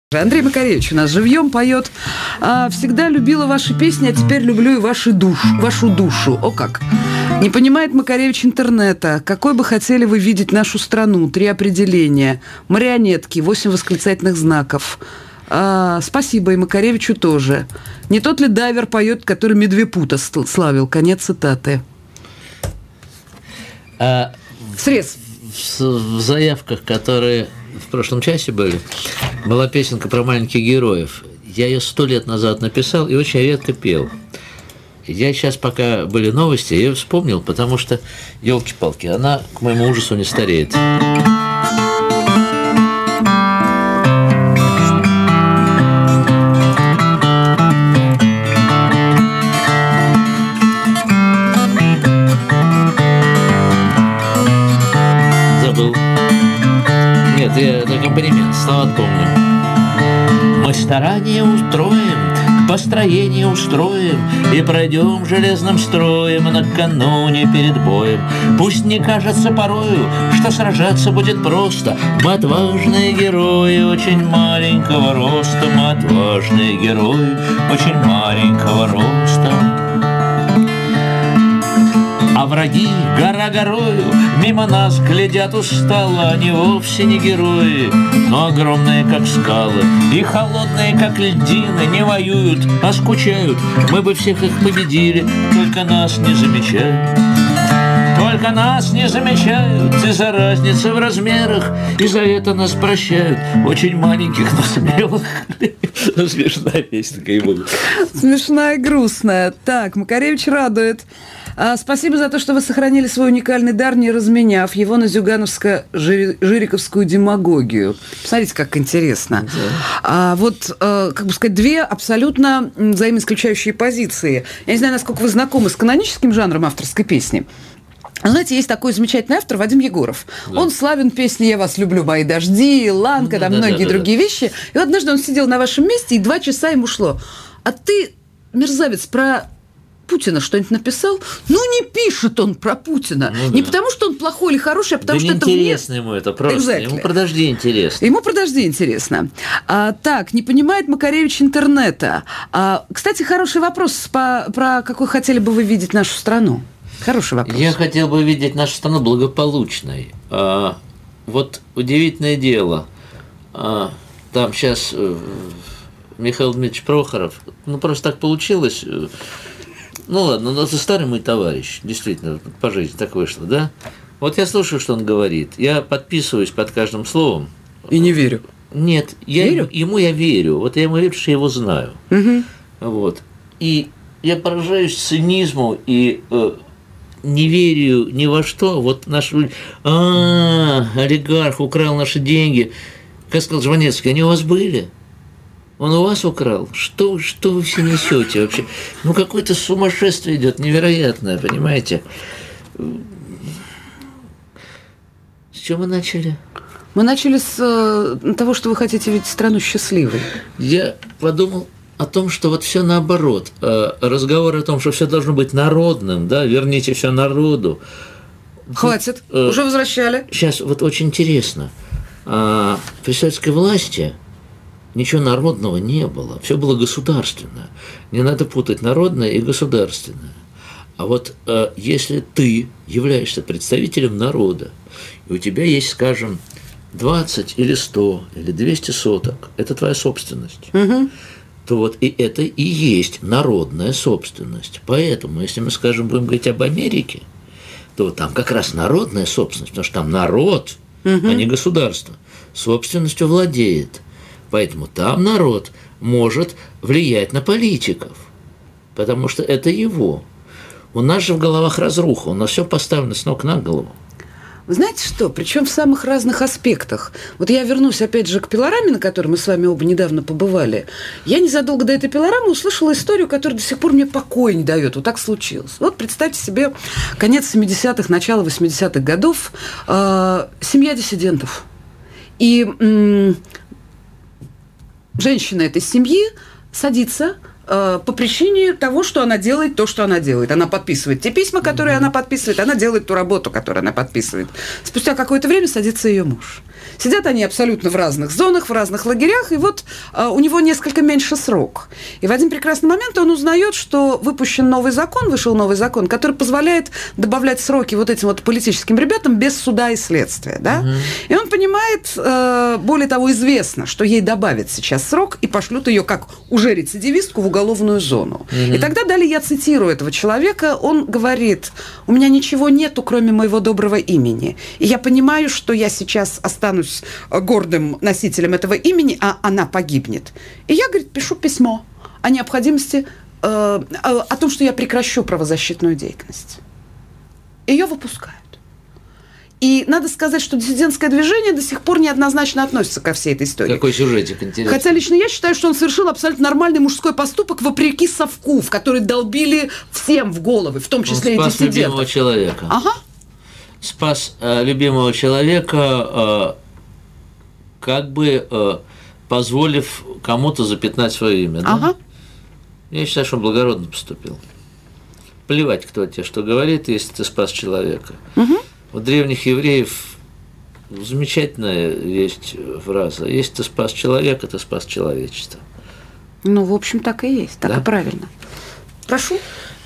Андрей Макаревич у нас живьем поет. Всегда любила ваши песни, а теперь люблю и вашу душу. О как! Не понимает Макаревич интернета. Какой бы хотели вы видеть нашу страну? 3 определения. Марионетки, 8 восклицательных знаков. Спасибо, и Макаревичу тоже. Не тот ли дайвер поет, который Медвепута славил? Конец цитаты. Срез. В заявках, которые в прошлом часе были, была песенка про маленьких героев. Я ее 100 лет назад написал и очень редко пел. Я сейчас, пока были новости, я ее вспомнил, потому что, елки-палки, она, к моему ужасу, не стареет. Я на аккомпанемент слова помню. Мы старание устроим, построение устроим и пройдем железным строем накануне перед боем. Пусть не кажется порою, что сражаться будет просто. Мы отважные герои очень маленького роста. Мы отважные герои очень маленького роста. А враги гора горою мимо нас глядят устало. Они вовсе не герои, но огромные, как скалы, и холодные, как льдины. Не воюют, а скучают. Мы бы всех их победили, только нас не замечают. Только нас не замечают из-за разницы в размерах, и за это нас прощают. Очень маленьких, но смелых. Смешная песенка и будет. Смешная и грустная. Так, Макаревич радует. Спасибо за то, что вы сохранили свой уникальный дар, не разменяв его на зюгановско-жириковскую демагогию. Посмотрите, как интересно. Да. Как бы сказать, 2 абсолютно взаимоисключающие позиции. Я не знаю, насколько вы знакомы с каноническим жанром авторской песни. Знаете, есть такой замечательный автор Вадим Егоров. Да. Он славен песней «Я вас люблю, мои дожди», «Ланка», многие другие вещи. И вот однажды он сидел на вашем месте, и 2 часа ему шло. А ты, мерзавец, про Путина что-нибудь написал? Ну, не пишет он про Путина. Не потому, что он плохой или хороший, а потому, что это интересно ему это просто. Ему про дожди интересно. Ему про дожди интересно. Так, не понимает Макаревич интернета. Кстати, хороший вопрос про какой хотели бы вы видеть нашу страну. Хороший вопрос. Я хотел бы видеть нашу страну благополучной. Вот удивительное дело. Там сейчас Михаил Дмитриевич Прохоров, просто так получилось. Ну ладно, но это старый мой товарищ, действительно, по жизни так вышло, да? Вот я слушаю, что он говорит, я подписываюсь под каждым словом. И не верю. Нет, ему я верю, вот я ему верю, что я его знаю. Угу. Вот. И я поражаюсь цинизму и не верю ни во что. Вот наши люди, олигарх украл наши деньги. Как сказал Жванецкий, они у вас были? Он у вас украл? Что вы все несете вообще? Какое-то сумасшествие идет, невероятное, понимаете? С чего мы начали? Мы начали с того, что вы хотите видеть страну счастливой. Я подумал о том, что вот все наоборот. Разговор о том, что все должно быть народным, да, верните все народу. Хватит, уже возвращали. Сейчас вот очень интересно. При советской власти ничего народного не было, все было государственное. Не надо путать народное и государственное. А вот если ты являешься представителем народа, и у тебя есть, скажем, 20 или 100 или 200 соток, это твоя собственность, то вот и это и есть народная собственность. Поэтому, если мы, скажем, будем говорить об Америке, то там как раз народная собственность, потому что там народ, а не государство, собственностью владеет. Поэтому там народ может влиять на политиков, потому что это его. У нас же в головах разруха, у нас все поставлено с ног на голову. Вы знаете что? Причем в самых разных аспектах. Вот я вернусь опять же к пилораме, на которой мы с вами оба недавно побывали. Я незадолго до этой пилорамы услышала историю, которая до сих пор мне покоя не дает. Вот так случилось. Вот представьте себе конец 70-х, начало 80-х годов. Семья диссидентов. И женщина этой семьи садится по причине того, что она делает то, что она делает. Она подписывает те письма, которые она подписывает, она делает ту работу, которую она подписывает. Спустя какое-то время садится ее муж. Сидят они абсолютно в разных зонах, в разных лагерях, и вот у него несколько меньше срок. И в один прекрасный момент он узнает, что выпущен новый закон, вышел новый закон, который позволяет добавлять сроки вот этим вот политическим ребятам без суда и следствия. Да? И он понимает, более того, известно, что ей добавят сейчас срок и пошлют ее как уже рецидивистку в уголовную зону. И тогда далее я цитирую этого человека, он говорит: у меня ничего нету, кроме моего доброго имени. И я понимаю, что я сейчас останусь гордым носителем этого имени, а она погибнет. И я, говорит, пишу письмо о необходимости, о том, что я прекращу правозащитную деятельность. Ее выпускают. И надо сказать, что диссидентское движение до сих пор неоднозначно относится ко всей этой истории. Какой сюжетик интересный. Хотя лично я считаю, что он совершил абсолютно нормальный мужской поступок вопреки совку, в который долбили всем в головы, в том числе и диссидентов. Спас любимого человека. Ага. Спас любимого человека, как бы позволив кому-то запятнать свое имя. Да? Ага. Я считаю, что он благородно поступил. Плевать, кто тебе что говорит, если ты спас человека. Угу. У древних евреев замечательная есть фраза: если ты спас человека, ты спас человечество. Ну, в общем, так и есть, так да? И правильно. Прошу.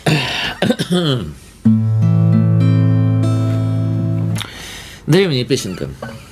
Древняя песенка.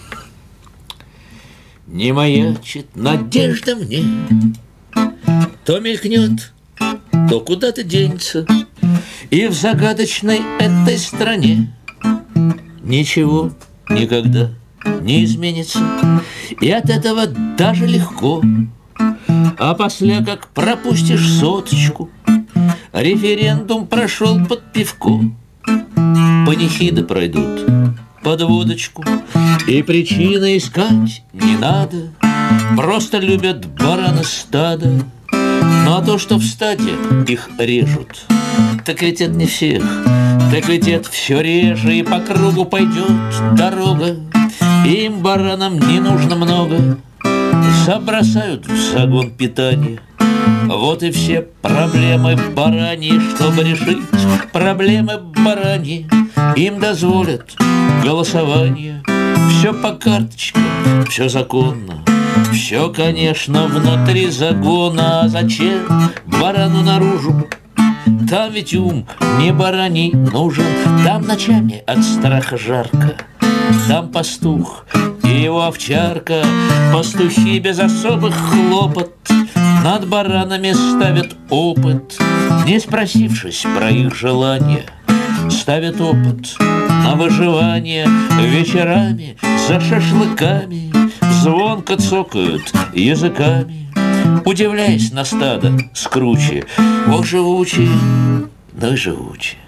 Не маячит надежда мне, то мелькнет, то куда-то денется, и в загадочной этой стране ничего никогда не изменится, и от этого даже легко. А после, как пропустишь соточку, референдум прошел под пивко, панихиды пройдут под водочку, и причины искать не надо, просто любят бараны стада. Ну а то, что в стаде их режут, так ведь это не всех, так ведь это все реже, и по кругу пойдет дорога. Им, баранам, не нужно много, забросают в загон питания. Вот и все проблемы бараньи, чтобы решить проблемы бараньи, им дозволят голосование. Все по карточкам, все законно, все, конечно, внутри загона. А зачем барану наружу? Там ведь ум не бараний нужен, там ночами от страха жарко, там пастух и его овчарка. Пастухи без особых хлопот над баранами ставят опыт, не спросившись про их желания. Ставят опыт на выживание, вечерами за шашлыками звонко цокают языками, удивляясь на стадо скруче. Ох, живучие, ну и живучие.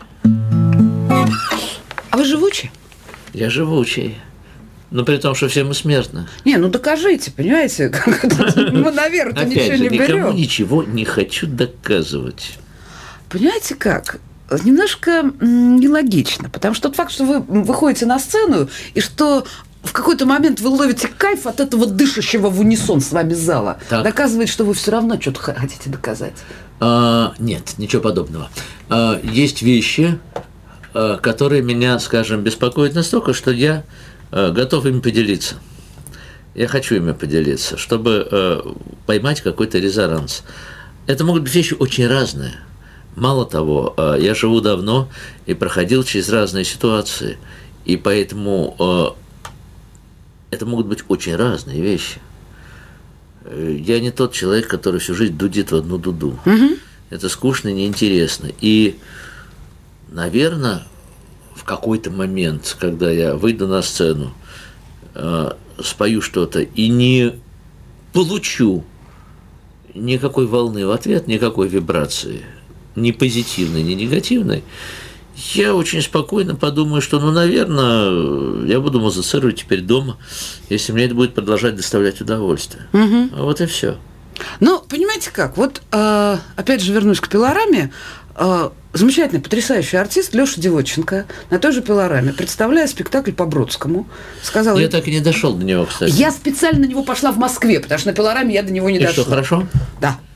А вы живучие? Я живучий. Но при том, что все мы смертны. Не, ну докажите, понимаете? Мы наверх-то ничего не берем. Никому ничего не хочу доказывать. Понимаете как? Немножко нелогично, потому что тот факт, что вы выходите на сцену, и что в какой-то момент вы ловите кайф от этого дышащего в унисон с вами зала, так доказывает, что вы все равно что-то хотите доказать. Нет, ничего подобного. Есть вещи, которые меня, скажем, беспокоят настолько, что я готов ими поделиться. Я хочу ими поделиться, чтобы поймать какой-то резонанс. Это могут быть вещи очень разные. Мало того, я живу давно и проходил через разные ситуации, и поэтому это могут быть очень разные вещи. Я не тот человек, который всю жизнь дудит в одну дуду. Угу. Это скучно и неинтересно. И, наверное, в какой-то момент, когда я выйду на сцену, спою что-то и не получу никакой волны в ответ, никакой вибрации, ни позитивной, ни негативной, я очень спокойно подумаю, что, наверное, я буду музицировать теперь дома, если мне это будет продолжать доставлять удовольствие. Угу. Вот и все. Ну, понимаете как, вот опять же вернусь к пилораме. Замечательный, потрясающий артист Лёша Девотченко на той же пилораме, представляя спектакль по Бродскому, сказал... Я так и не дошел до него, кстати. Я специально на него пошла в Москве, потому что на пилораме я до него не дошла. И что, хорошо? Да.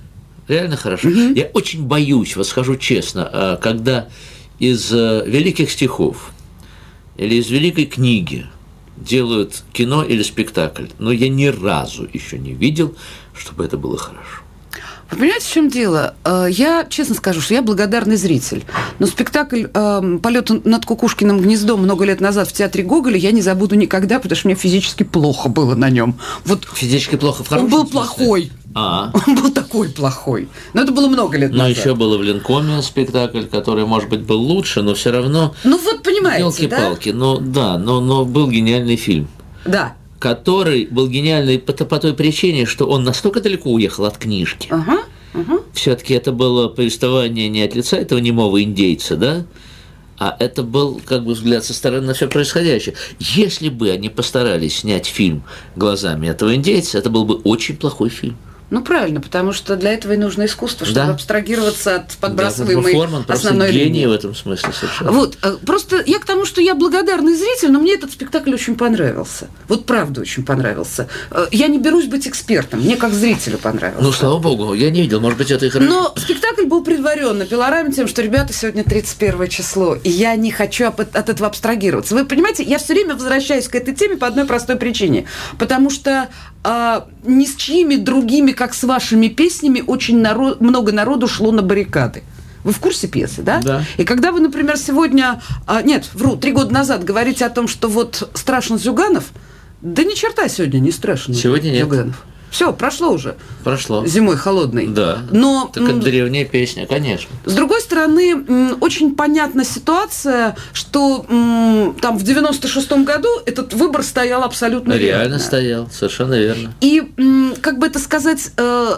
Реально хорошо. Я очень боюсь, вот скажу честно, когда из великих стихов или из великой книги делают кино или спектакль, но я ни разу еще не видел, чтобы это было хорошо. Вы понимаете, в чем дело? Я честно скажу, что я благодарный зритель. Но спектакль «Полет над Кукушкиным гнездом» много лет назад в театре Гоголя я не забуду никогда, потому что мне физически плохо было на нем. Вот физически плохо в хорошем смысле? Он был смысле? плохой. Он был такой плохой. Но это было много лет назад. Но еще было в Ленкоме спектакль, который, может быть, был лучше, но все равно... Ну вот понимаете, елки-палки, да? Но был гениальный фильм. Да. Который был гениальный по той причине, что он настолько далеко уехал от книжки. Все-таки это было повествование не от лица этого немого индейца, да? А это был как бы взгляд со стороны на все происходящее. Если бы они постарались снять фильм глазами этого индейца, это был бы очень плохой фильм. Ну, правильно, потому что для этого и нужно искусство, чтобы абстрагироваться от подбрасываемой Форман основной гений линии. В этом смысле совершенно. Вот, просто я к тому, что я благодарный зритель, но мне этот спектакль очень понравился. Вот правда очень понравился. Я не берусь быть экспертом, мне как зрителю понравился. Ну, слава богу, я не видел, может быть, это и хорошо. Но спектакль был предварен на пилораме тем, что, ребята, сегодня 31 число, и я не хочу от этого абстрагироваться. Вы понимаете, я все время возвращаюсь к этой теме по одной простой причине. Потому что ни с чьими другими, как с вашими песнями, очень много народу шло на баррикады. Вы в курсе пьесы, да? Да. И когда вы, например, сегодня... 3 года назад говорите о том, что вот страшен Зюганов, да ни черта сегодня не страшен сегодня Зюганов. Нет. Все, прошло уже. Прошло. Зимой холодной. Да. Но, так это древняя песня, конечно. С другой стороны, очень понятна ситуация, что там в 96-м году этот выбор стоял абсолютно верно. Реально стоял, совершенно верно. И, как бы это сказать...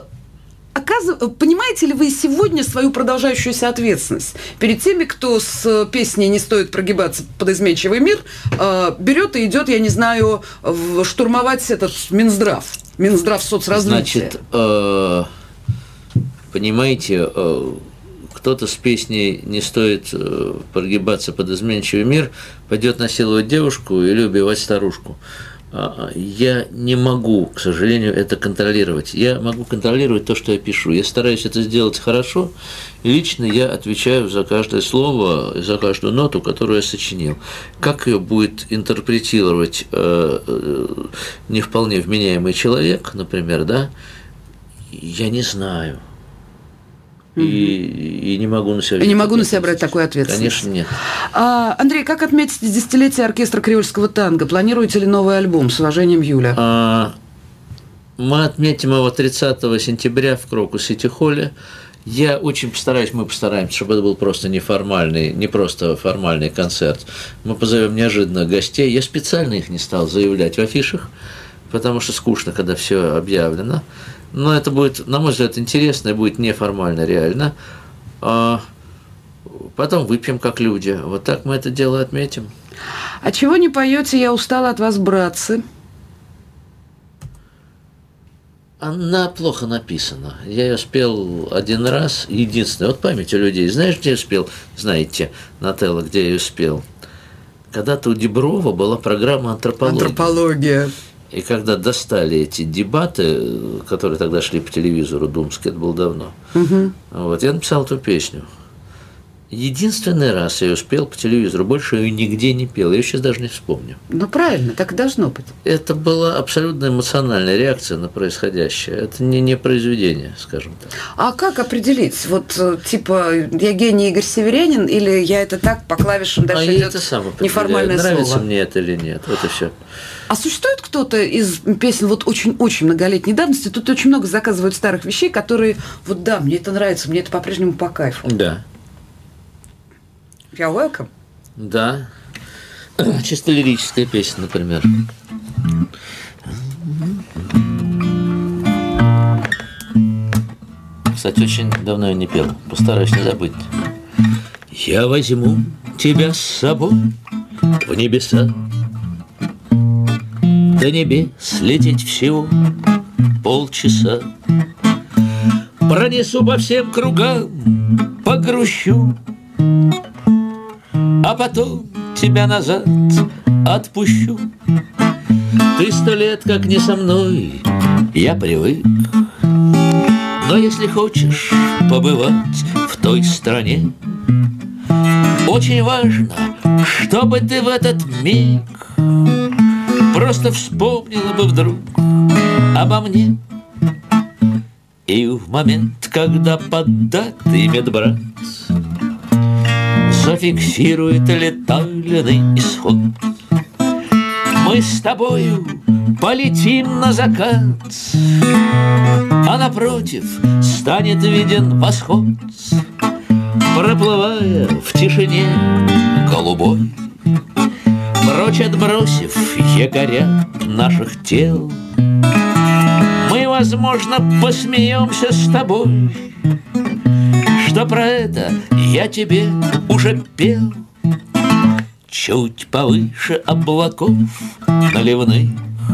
Понимаете ли вы сегодня свою продолжающуюся ответственность перед теми, кто с песней «Не стоит прогибаться под изменчивый мир» берет и идет, я не знаю, штурмовать этот Минздрав соцразвития? Значит, понимаете, кто-то с песней «Не стоит прогибаться под изменчивый мир» пойдет насиловать девушку или убивать старушку. Я не могу, к сожалению, это контролировать. Я могу контролировать то, что я пишу. Я стараюсь это сделать хорошо, и лично я отвечаю за каждое слово, за каждую ноту, которую я сочинил. Как ее будет интерпретировать не вполне вменяемый человек, например, да, я не знаю. И не могу на себя... И не могу на себя брать такую ответственность. Конечно, нет. Андрей, как отметить десятилетие оркестра креольского танго? Планируете ли новый альбом? С уважением, Юля. Мы отметим его 30 сентября в Крокус-Сити-холле. Я очень постараюсь, мы постараемся, чтобы это был просто не просто формальный концерт. Мы позовем неожиданных гостей. Я специально их не стал заявлять в афишах, потому что скучно, когда все объявлено. Но это будет, на мой взгляд, интересно и будет неформально, реально. Потом выпьем как люди. Вот так мы это дело отметим. А чего не поете? Я устала от вас, братцы. Она плохо написана. Я ее спел один раз, единственный. Вот память у людей. Знаешь, где я спел? Знаете, Нателло, где я ее спел? Когда-то у Диброва была программа «Антропология». И когда достали эти дебаты, которые тогда шли по телевизору, думские, это было давно, вот, я написал эту песню. Единственный раз я ее спел по телевизору, больше ее нигде не пел, я ее сейчас даже не вспомню. Ну, правильно, так и должно быть. Это была абсолютно эмоциональная реакция на происходящее. Это не произведение, скажем так. А как определить? Вот, типа, я гений Игорь Северянин, или я это так по клавишам дальше идет неформальное слово? Нравится мне это или нет, вот и все. А существует кто-то из песен вот очень-очень многолетней давности? Тут очень много заказывают старых вещей, которые, вот да, мне это нравится, мне это по-прежнему по кайфу. Да. You're welcome. Да. Чисто лирическая песня, например. Кстати, очень давно я не пел. Постараюсь не забыть. Я возьму тебя с собой в небеса. До небес лететь всего полчаса. Пронесу по всем кругам, погрущу, а потом тебя назад отпущу. Ты 100 лет как не со мной, я привык Но если хочешь побывать в той стране, очень важно, чтобы ты в этот миг просто вспомнила бы вдруг обо мне. И в момент, когда поддатый медбрат зафиксирует летальный исход, мы с тобою полетим на закат, а напротив станет виден восход, проплывая в тишине голубой, прочь отбросив якоря наших тел. Мы, возможно, посмеемся с тобой, что про это я тебе уже пел. Чуть повыше облаков наливных,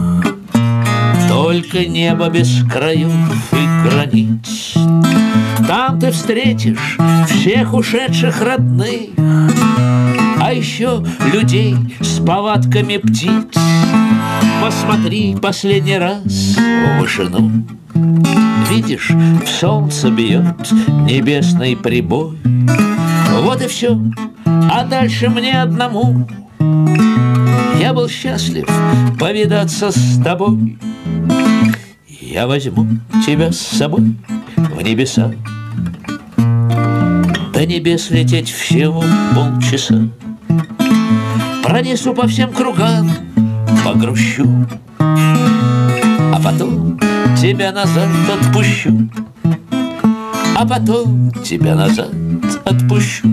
только небо без краев и границ. Там ты встретишь всех ушедших родных, а еще людей с повадками птиц. Посмотри последний раз в вышину, видишь, в солнце бьет небесный прибой. Вот и все, а дальше мне одному. Я был счастлив повидаться с тобой. Я возьму тебя с собой в небеса. До небес лететь всего полчаса. Пронесу по всем кругам, погрущу, а потом тебя назад отпущу. А потом тебя назад отпущу.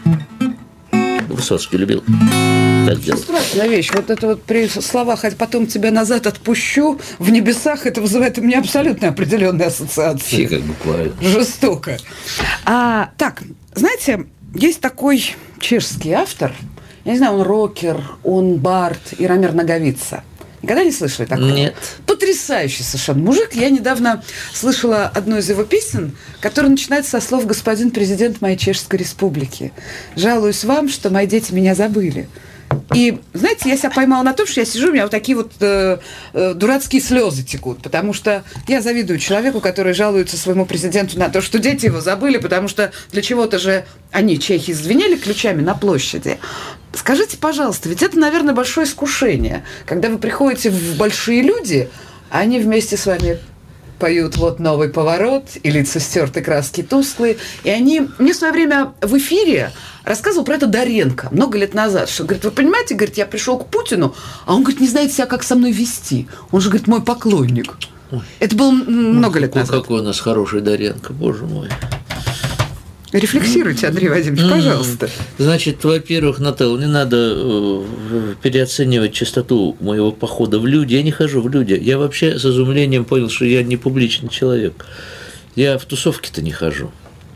Высоцкий любил так делать. Страшная вещь. Вот это вот при словах «а потом тебя назад отпущу» в небесах, это вызывает у меня абсолютно определенные ассоциации. Как буквально. Жестоко. Так, знаете, есть такой чешский автор, я не знаю, он рокер, он бард, Иромир Наговица. Никогда не слышали такого? Нет. Потрясающий совершенно мужик. Я недавно слышала одну из его песен, которая начинается со слов «Господин президент моей Чешской Республики. Жалуюсь вам, что мои дети меня забыли». И, знаете, я себя поймала на том, что я сижу, у меня вот такие вот дурацкие слезы текут, потому что я завидую человеку, который жалуется своему президенту на то, что дети его забыли, потому что для чего-то же они, чехи, звенели ключами на площади. Скажите, пожалуйста, ведь это, наверное, большое искушение, когда вы приходите в большие люди, а они вместе с вами поют «Вот новый поворот», и лица стерты, краски тусклые. И они... Мне в свое время в эфире рассказывал про это Доренко много лет назад, что, говорит, вы понимаете, говорит, я пришел к Путину, а он, говорит, не знает себя, как со мной вести. Он же, говорит, мой поклонник. Ой. Это было много лет назад. Какой у нас хороший Доренко, боже мой. Рефлексируйте, Андрей Вадимович, пожалуйста. Значит, во-первых, Наталья, не надо переоценивать частоту моего похода в люди. Я не хожу в люди. Я вообще с изумлением понял, что я не публичный человек. Я в тусовки-то не хожу.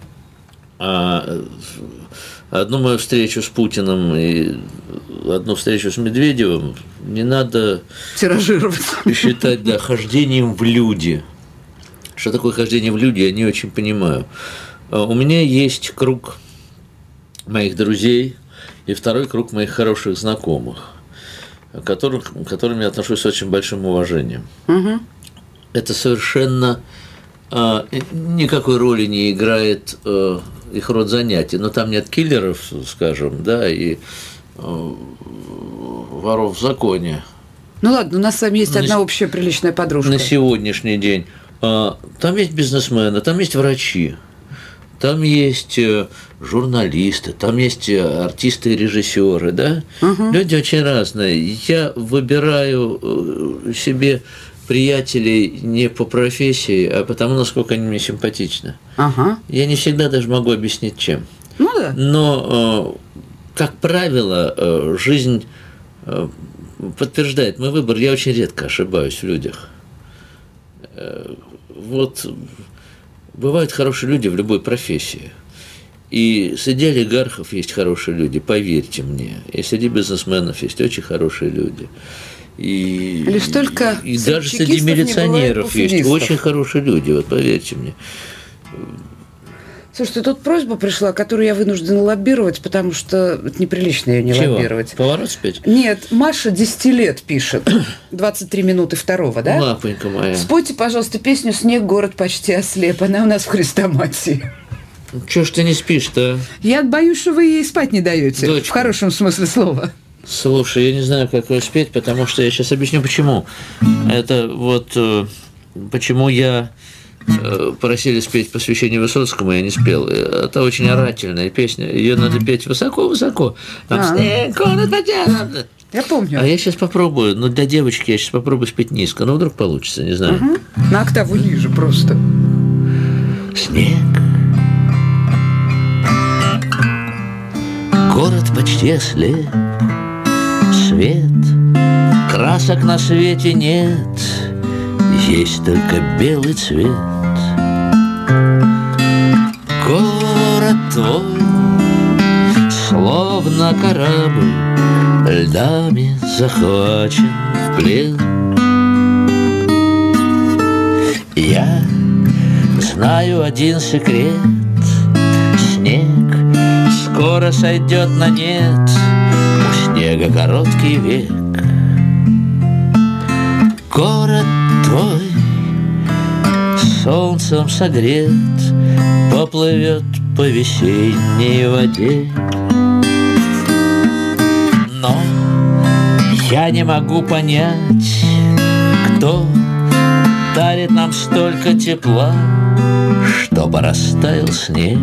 А одну мою встречу с Путиным и одну встречу с Медведевым не надо тиражировать, считать, да, хождением в люди. Что такое хождение в люди, я не очень понимаю. У меня есть круг моих друзей и второй круг моих хороших знакомых, к которым я отношусь с очень большим уважением. Угу. Это совершенно никакой роли не играет их род занятий. Но там нет киллеров, скажем, да, и воров в законе. Ну ладно, у нас с вами есть одна общая приличная подружка. На сегодняшний день. Там есть бизнесмены, там есть врачи. Там есть журналисты, там есть артисты и режиссеры, да? Угу. Люди очень разные. Я выбираю себе приятелей не по профессии, а потому, насколько они мне симпатичны. Ага. Я не всегда даже могу объяснить, чем. Ну да. Но, как правило, жизнь подтверждает мой выбор. Я очень редко ошибаюсь в людях. Вот... Бывают хорошие люди в любой профессии. И среди олигархов есть хорошие люди, поверьте мне. И среди бизнесменов есть очень хорошие люди. И лишь только и даже среди милиционеров есть очень хорошие люди, вот поверьте мне. Слушайте, тут просьба пришла, которую я вынуждена лоббировать, потому что это неприлично ее не лоббировать. Поворот спеть? Нет, Маша 10 лет пишет. 23 минуты второго, да? Лапонька моя. Спойте, пожалуйста, песню «Снег, город почти ослеп». Она у нас в хрестоматии. Чего ж ты не спишь-то? Я боюсь, что вы ей спать не даете. Дочка. В хорошем смысле слова. Слушай, я не знаю, как ее спеть, потому что я сейчас объясню, почему. Это вот почему я просили спеть посвящение Высоцкому, я не спел. Это очень орательная песня. Ее надо петь высоко-высоко. Там снег, город почти. Я помню. А я сейчас попробую. Ну, для девочки я сейчас попробую спеть низко. Ну, вдруг получится, не знаю. Угу. На октаву ниже просто. Снег. Город почти ослеп. Свет. Красок на свете нет. Есть только белый цвет. Город твой, словно корабль, льдами захвачен в плен. Я знаю один секрет. Снег скоро сойдет на нет. У снега короткий век. Город твой солнцем согрет, поплывет по весенней воде. Но я не могу понять, кто дарит нам столько тепла, чтобы растаял снег.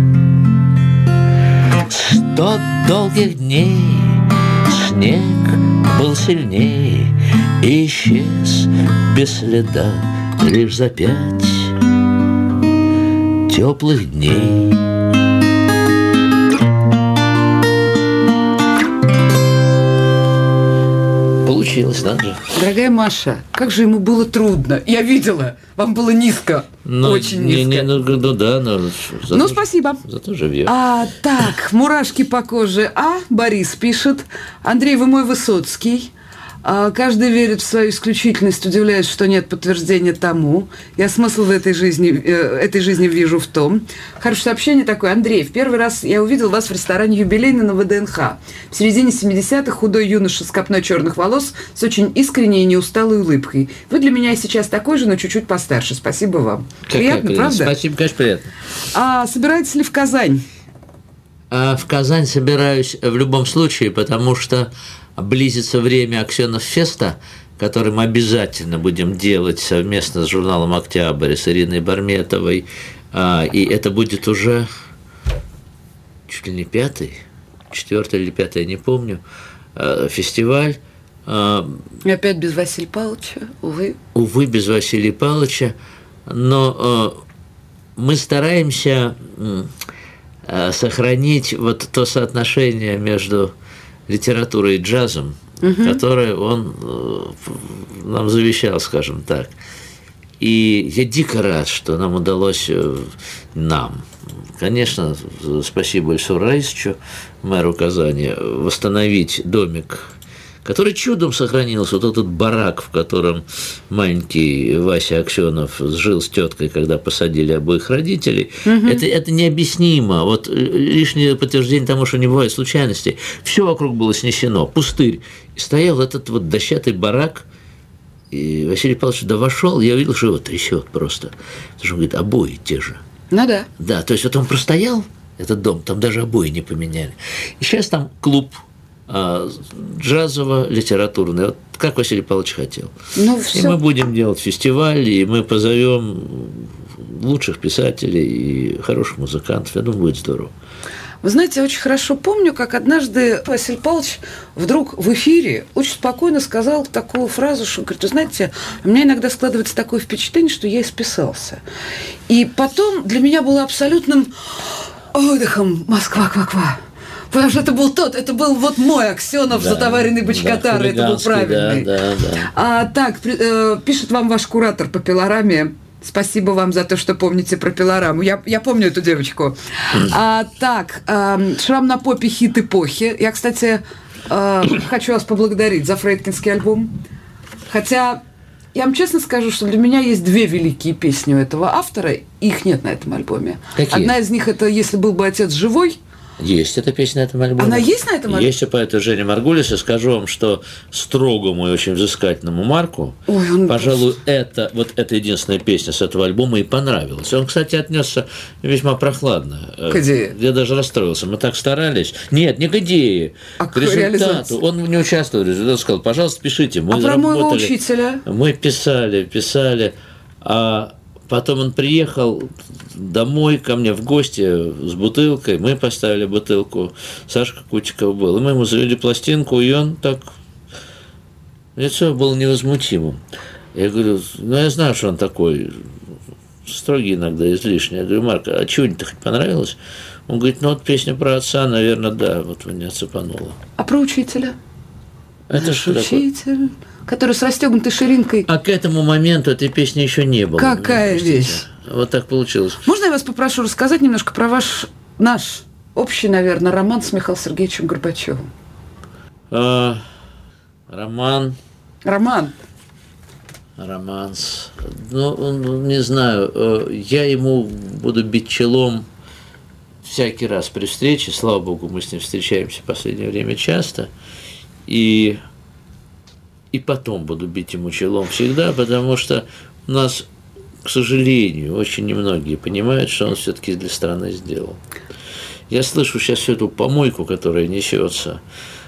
100 долгих дней снег был сильней и исчез без следа лишь за 5 теплых дней. Получилось, да же? Дорогая Маша, как же ему было трудно. Я видела, вам было низко, очень низко. Ну, спасибо. Зато живьё. Так, мурашки по коже. Борис пишет. Андрей, вы мой Высоцкий. Каждый верит в свою исключительность, удивляясь, что нет подтверждения тому. Я смысл в этой жизни вижу в том. Хорошее сообщение такое. Андрей, в первый раз я увидел вас в ресторане «Юбилейный» на ВДНХ. В середине 70-х худой юноша с копной черных волос, с очень искренней и неусталой улыбкой. Вы для меня сейчас такой же, но чуть-чуть постарше. Спасибо вам. Приятно, правда? Спасибо, конечно, приятно. Собираетесь ли в Казань? В Казань собираюсь в любом случае, потому что близится время Аксенов-феста, который мы обязательно будем делать совместно с журналом «Октябрь», с Ириной Барметовой. И это будет уже чуть ли не 5-й, 4-й или 5-й, я не помню, фестиваль. И опять без Василия Павловича, увы. Увы, без Василия Павловича. Но мы стараемся сохранить вот то соотношение между литературой и джазом, которое он нам завещал, скажем так. И я дико рад, что нам удалось, конечно, спасибо Ильсуру Раисовичу, мэру Казани, восстановить домик, который чудом сохранился, вот этот барак, в котором маленький Вася Аксенов жил с теткой, когда посадили обоих родителей. Это необъяснимо. Вот лишнее подтверждение тому, что не бывает случайностей. Все вокруг было снесено, пустырь. И стоял этот вот дощатый барак, и Василий Павлович туда вошел, я увидел, что его трясет просто. Потому что он говорит, обои те же. Ну да. Да, то есть вот он простоял, этот дом, там даже обои не поменяли. И сейчас там клуб джазово-литературный, вот как Василий Павлович хотел. И мы будем делать фестиваль, и мы позовем лучших писателей и хороших музыкантов. Я думаю, будет здорово. Вы знаете, я очень хорошо помню, как однажды Василий Павлович вдруг в эфире очень спокойно сказал такую фразу, что, говорит, вы знаете, у меня иногда складывается такое впечатление, что я исписался. И потом для меня было абсолютным отдыхом Москва-ква-ква. Потому что это был вот мой Аксенов, затоваренный бочкатар, это был правильный. Так, пишет вам ваш куратор по пилораме. Спасибо вам за то, что помните про пилораму. Я помню эту девочку. Так, «Шрам на попе» — хит эпохи. Я, кстати, хочу вас поблагодарить за фрейдкинский альбом. Хотя Я вам честно скажу, что для меня есть две великие песни у этого автора, их нет на этом альбоме. Какие? Одна из них – это «Если был бы отец живой». Есть эта песня на этом альбоме. Она есть на этом альбоме? Есть у поэта Жени Маргулиса. Скажу вам, что строгому и очень взыскательному Марку, пожалуй, вот эта единственная песня с этого альбома и понравилась. Он, кстати, отнесся весьма прохладно. К идее? Я даже расстроился. Мы так старались. Нет, не к идее. К результату. Он не участвовал в результате. Он сказал, пожалуйста, пишите. Мы про моего учителя? Мы писали. А потом он приехал домой ко мне в гости с бутылкой. Мы поставили бутылку. Сашка Кутиков был. И мы ему завели пластинку, и он так... Лицо было невозмутимым. Я говорю, я знаю, что он такой строгий иногда, излишний. Я говорю, Марк, а чего-нибудь хоть понравилось? Он говорит, вот песня про отца, наверное, да, вот меня цепануло. А про учителя? Это что такое? Учитель, который с расстегнутой ширинкой. А к этому моменту этой песни еще не было. Какая вещь? Вот так получилось. Можно я вас попрошу рассказать немножко про наш общий, наверное, роман с Михаилом Сергеевичем Горбачевым? Романс. Ну, не знаю. Я ему буду бить челом всякий раз при встрече. Слава богу, мы с ним встречаемся в последнее время часто. И потом буду бить ему челом всегда, потому что у нас, к сожалению, очень немногие понимают, что он все-таки для страны сделал. Я слышу сейчас всю эту помойку, которая несется.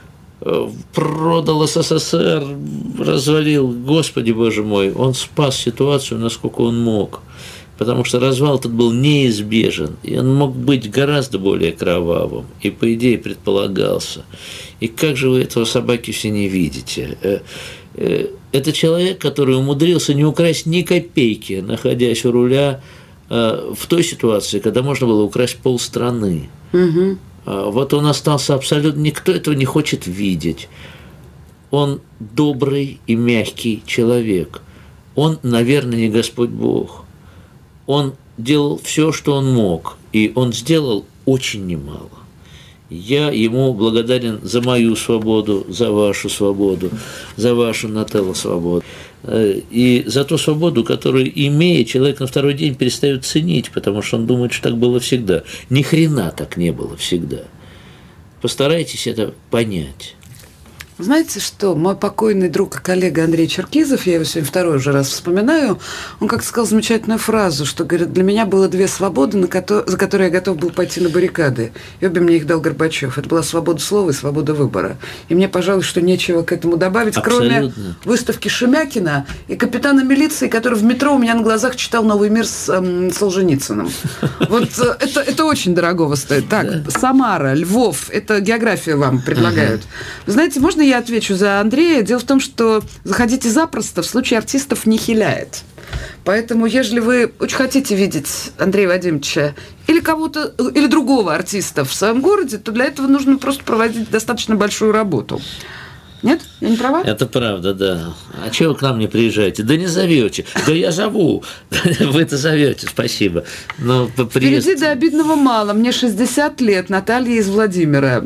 Продал СССР, развалил. Господи, боже мой, он спас ситуацию, насколько он мог. Потому что развал этот был неизбежен, и он мог быть гораздо более кровавым, и, по идее, предполагался. И как же вы этого собаки все не видите? Это человек, который умудрился не украсть ни копейки, находясь у руля в той ситуации, когда можно было украсть полстраны. Угу. Вот он остался абсолютно... Никто этого не хочет видеть. Он добрый и мягкий человек. Он, наверное, не Господь Бог. Он делал все, что он мог, и он сделал очень немало. Я ему благодарен за мою свободу, за вашу свободу, за вашу, Нателла, свободу. И за ту свободу, которую, имея, человек на второй день перестает ценить, потому что он думает, что так было всегда. Ни хрена так не было всегда. Постарайтесь это понять. Знаете что, мой покойный друг и коллега Андрей Черкизов, я его сегодня второй уже раз вспоминаю, он как-то сказал замечательную фразу, что, говорит, для меня было две свободы, за которые я готов был пойти на баррикады. И обе мне их дал Горбачев. Это была свобода слова и свобода выбора. И мне, пожалуй, что нечего к этому добавить, абсолютно. Кроме выставки Шемякина и капитана милиции, который в метро у меня на глазах читал «Новый мир» с Солженицыным. Вот это очень дорогого стоит. Так, Самара, Львов, это географию вам предлагают. Вы знаете, можно я отвечу за Андрея? Дело в том, что заходите запросто, в случае артистов не хиляет. Поэтому, если вы очень хотите видеть Андрея Вадимовича или кого-то, или другого артиста в своем городе, то для этого нужно просто проводить достаточно большую работу. Нет? Я не права? Это правда, да. А чего вы к нам не приезжаете? Да не зовете. Да я зову. Вы-то зовете, спасибо. Но впереди до обидного мало. Мне 60 лет, Наталья из Владимира.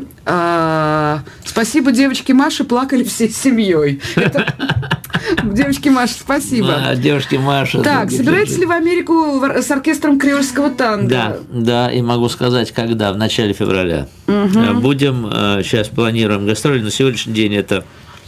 Спасибо девочке Маше, плакали всей семьей. Девочки Маша, спасибо. Девушки Маша. Так, собираетесь ли в Америку с оркестром креольского танго? Да, и могу сказать, когда, в начале февраля. Будем, сейчас планируем гастроли, на сегодняшний день это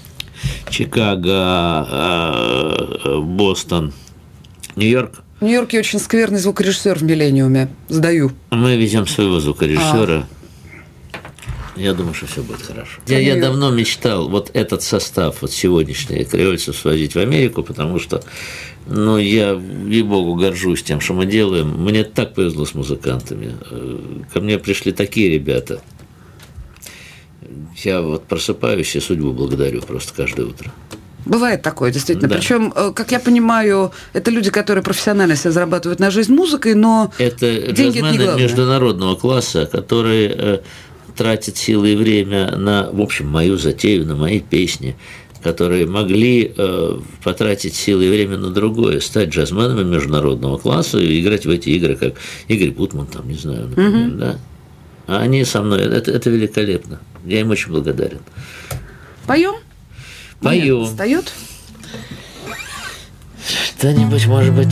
Чикаго, Бостон, Нью-Йорк. В Нью-Йорке очень скверный звукорежиссер в «Миллениуме». Сдаю. Мы везем своего звукорежиссера. Я думаю, что все будет хорошо. Я давно мечтал вот этот состав, вот сегодняшний креольцев свозить в Америку, потому что, я, ей-богу, горжусь тем, что мы делаем. Мне так повезло с музыкантами. Ко мне пришли такие ребята. Я вот просыпаюсь и судьбу благодарю просто каждое утро. Бывает такое, действительно. Да. Причем, как я понимаю, это люди, которые профессионально себя зарабатывают на жизнь музыкой, но это деньги это не главное. Международного класса, которые тратят силы и время на, в общем, мою затею, на мои песни, которые могли потратить силы и время на другое, стать джазменами международного класса и играть в эти игры, как Игорь Бутман, там, не знаю, например, да. А они со мной, это великолепно. Я им очень благодарен. Поем? Поем. Встает? Что-нибудь, может быть...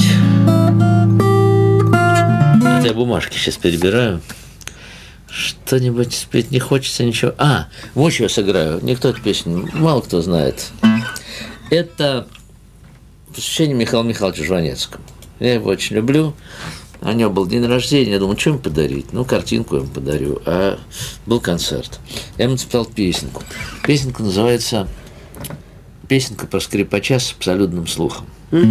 Это я бумажки сейчас перебираю. Что-нибудь спеть не хочется, ничего. Вот что я сыграю. Никто эту песню, мало кто знает. Это посвящение Михаилу Михайловичу Жванецкому. Я его очень люблю. У него был день рождения. Я думал, что ему подарить? Ну, картинку я ему подарю. А был концерт. Я ему спел песенку. Песенка называется «Песенка про скрипача с абсолютным слухом».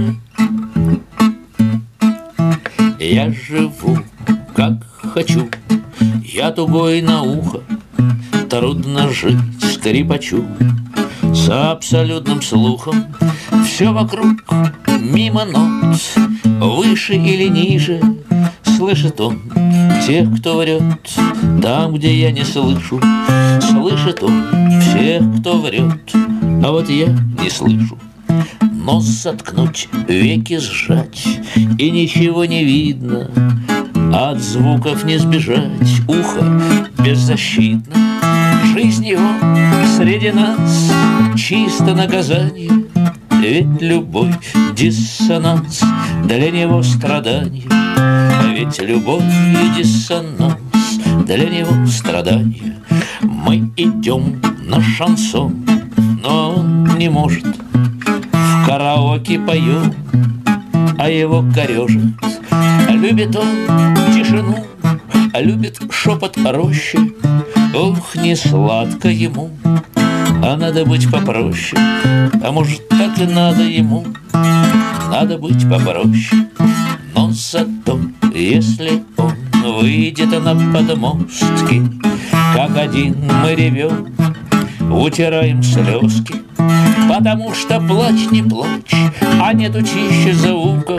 Я живу, как хочу, я тугой на ухо, трудно жить скрипачу с абсолютным слухом. Все вокруг мимо нот, выше или ниже, слышит он тех, кто врет, там, где я не слышу. Слышит он всех, кто врет, а вот я не слышу. Нос заткнуть, веки сжать, и ничего не видно, от звуков не сбежать, ухо беззащитно. Жизнь его среди нас чисто наказание, ведь любой диссонанс для него страдание. Ведь любой диссонанс для него страдание. Мы идем на шансон, но он не может. В караоке поем, а его корежит. Любит он тишину, любит шепот рощи. Ох, не сладко ему, а надо быть попроще. А может, так и надо ему, надо быть попроще. Но зато, если он выйдет на подмостки, как один мы ревем, утираем слезки. Потому что плачь не плачь, а нету чище звука,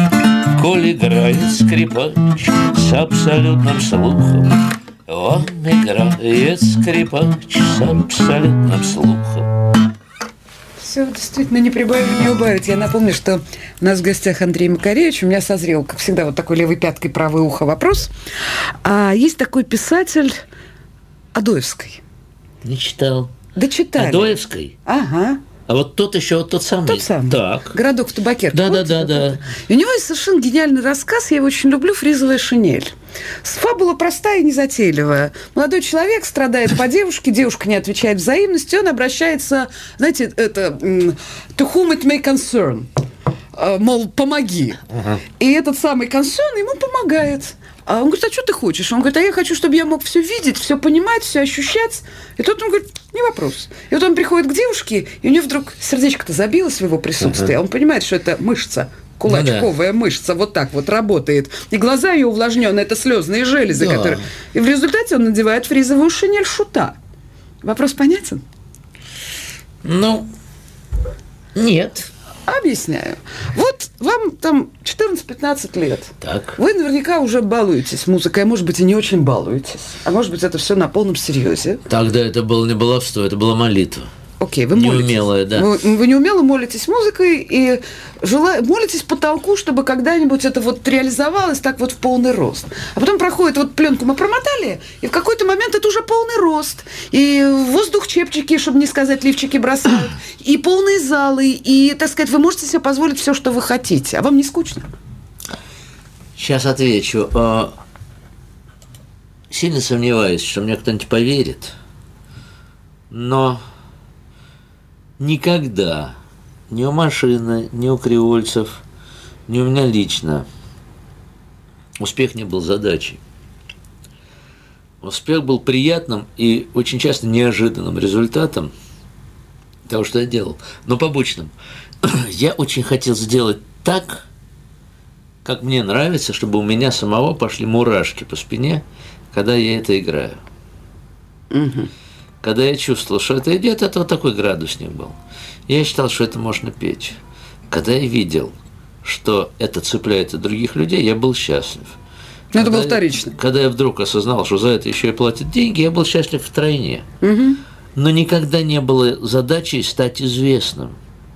коль играет скрипач с абсолютным слухом. Он играет скрипач с абсолютным слухом. Все, действительно, не прибавить, не убавить. Я напомню, что у нас в гостях Андрей Макаревич. У меня созрел, как всегда, вот такой левой пяткой, правое ухо вопрос. Есть такой писатель Адоевской. Не читал. Да читали. Адоевской? Ага. А вот тот еще, вот тот самый. Тот самый. Так. «Городок в табакерке». Да. И у него есть совершенно гениальный рассказ, я его очень люблю, «Фризовая шинель». Фабула простая и незатейливая. Молодой человек страдает по девушке, девушка не отвечает взаимностью, он обращается, знаете, это «to whom it may concern», мол, помоги. И этот самый concern ему помогает. А он говорит, а что ты хочешь? Он говорит, а я хочу, чтобы я мог все видеть, все понимать, все ощущать. И тут он говорит, не вопрос. И вот он приходит к девушке, и у нее вдруг сердечко-то забилось в его присутствии. Он понимает, что это мышца, кулачковая мышца, вот так вот работает. И глаза ее увлажнены, это слезные железы, которые... И в результате он надевает фризовую шинель шута. Вопрос понятен? Ну, нет. Объясняю. Вот вам там 14-15 лет. Так. Вы наверняка уже балуетесь музыкой, а может быть и не очень балуетесь. А может быть это все на полном серьезе. Тогда это было не баловство, это была молитва. Окей, вы молитесь. Неумелая, да. Вы неумело молитесь музыкой и молитесь потолку, чтобы когда-нибудь это вот реализовалось так вот в полный рост. А потом проходит вот пленку мы промотали, и в какой-то момент это уже полный рост. И в воздух чепчики, чтобы не сказать лифчики бросают, и полные залы, и, так сказать, вы можете себе позволить все, что вы хотите. А вам не скучно? Сейчас отвечу. Сильно сомневаюсь, что мне кто-нибудь поверит, но... Никогда ни у Машины, ни у креольцев, ни у меня лично успех не был задачей. Успех был приятным и очень часто неожиданным результатом того, что я делал, но побочным. Я очень хотел сделать так, как мне нравится, чтобы у меня самого пошли мурашки по спине, когда я это играю. Когда я чувствовал, что это идет, это вот такой градусник был. Я считал, что это можно петь. Когда я видел, что это цепляет от других людей, я был счастлив. Но это было вторично. Когда я вдруг осознал, что за это еще и платят деньги, я был счастлив втройне. Но никогда не было задачей стать известным.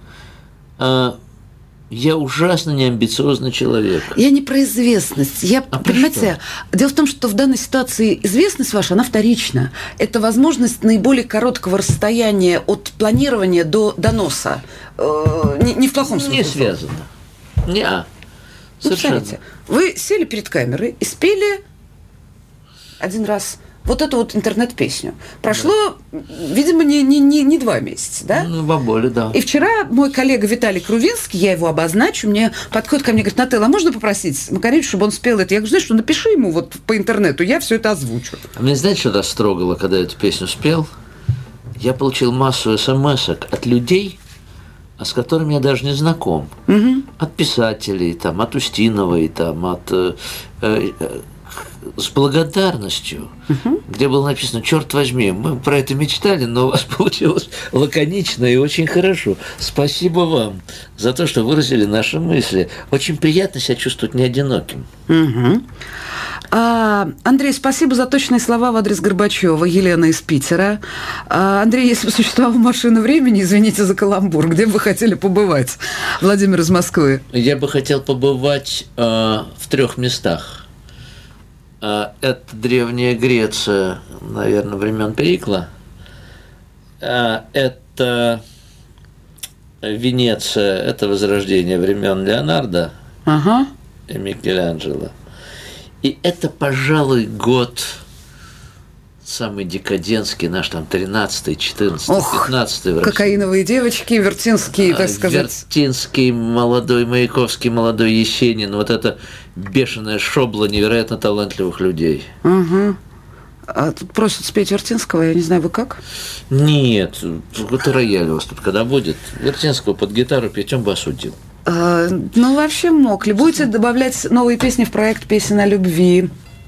Я ужасно неамбициозный человек. Я не про известность. Понимаете, дело в том, что в данной ситуации известность ваша, она вторична. Это возможность наиболее короткого расстояния от планирования до доноса. Не в плохом смысле. Не связано. Не, совершенно. Смотрите, вы сели перед камерой и спели один раз вот эту вот интернет-песню. Прошло, видимо, не 2 месяца, да? Ну, баболи, да. И вчера мой коллега Виталий Крувинский, я его обозначу, мне подходит ко мне, говорит: Нателла, а можно попросить Макаревича, чтобы он спел это? Я говорю: знаешь что, напиши ему вот по интернету, я все это озвучу. А меня, знаете, что растрогало, когда я эту песню спел? Я получил массу смс-ок от людей, с которыми я даже не знаком. Угу. От писателей, там, от Устиновой, там, с благодарностью, где было написано: черт возьми, мы про это мечтали, но у вас получилось лаконично и очень хорошо. Спасибо вам за то, что выразили наши мысли. Очень приятно себя чувствовать не одиноким. Андрей, спасибо за точные слова в адрес Горбачева. Елена из Питера. Андрей, если бы существовала машина времени, извините за каламбур, где бы вы хотели побывать? Владимир из Москвы. Я бы хотел побывать в 3 местах. Это Древняя Греция, наверное, времен Перикла. Это Венеция, это Возрождение времен Леонардо и Микеланджело. И это, пожалуй, год самый декадентский, наш там 13-й, 14-й, 15-й. Кокаиновые девочки, Вертинский, так сказать. Вертинский, молодой, Маяковский, молодой Есенин. Вот это бешеная шобла невероятно талантливых людей. А тут просят спеть Вертинского, я не знаю, вы как? Нет, это рояль у вас тут когда будет. Вертинского под гитару петь, он бы осудил. Ну, вообще мог ли? Будете добавлять новые песни в проект «Песен о любви»?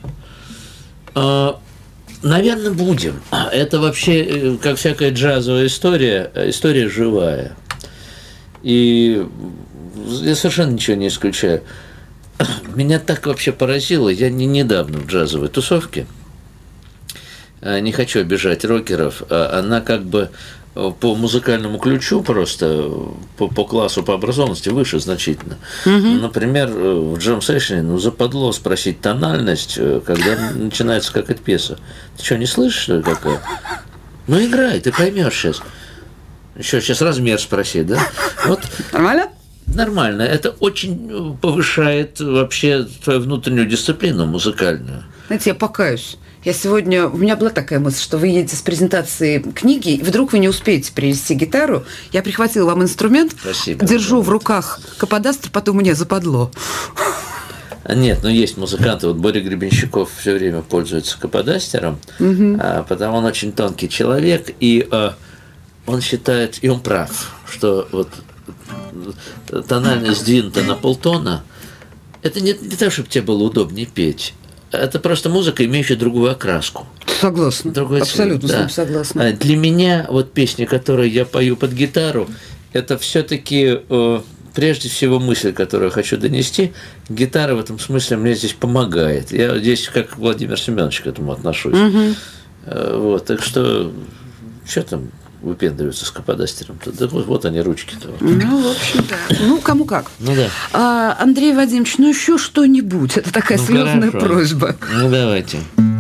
Наверное, будем. Это вообще, как всякая джазовая история живая. И я совершенно ничего не исключаю. Меня так вообще поразило. Я недавно в джазовой тусовке. Не хочу обижать рокеров. Она как бы по музыкальному ключу просто, по классу, по образованности выше значительно. Например, в джем-сейшене западло спросить тональность, когда начинается какая-то пьеса. Ты что, не слышишь, что ли, какая? Ну, играй, ты поймешь сейчас. Еще сейчас размер спроси, да? Вот. Нормально? Нормально. Это очень повышает вообще твою внутреннюю дисциплину музыкальную. Знаете, я покаюсь. У меня была такая мысль, что вы едете с презентации книги, и вдруг вы не успеете привезти гитару. Я прихватила вам инструмент, спасибо, держу в руках каподастр, потом мне западло. Нет, есть музыканты, вот Боря Гребенщиков все время пользуется каподастером, потому он очень тонкий человек, и он считает, и он прав, что вот тональность сдвинута на полтона, это не то, чтобы тебе было удобнее петь. Это просто музыка, имеющая другую окраску. Согласна. Абсолютно да. Согласна. Для меня вот песни, которые я пою под гитару, это все-таки прежде всего мысль, которую я хочу донести. Гитара в этом смысле мне здесь помогает. Я здесь как Владимир Семенович к этому отношусь. Вот, так что там выпендриваются с каподастером-то? Да вот они, ручки-то. Ну, в общем, да. Ну, кому как. Ну, да. Андрей Вадимович, еще что-нибудь. Это такая слезная просьба. Ну, давайте.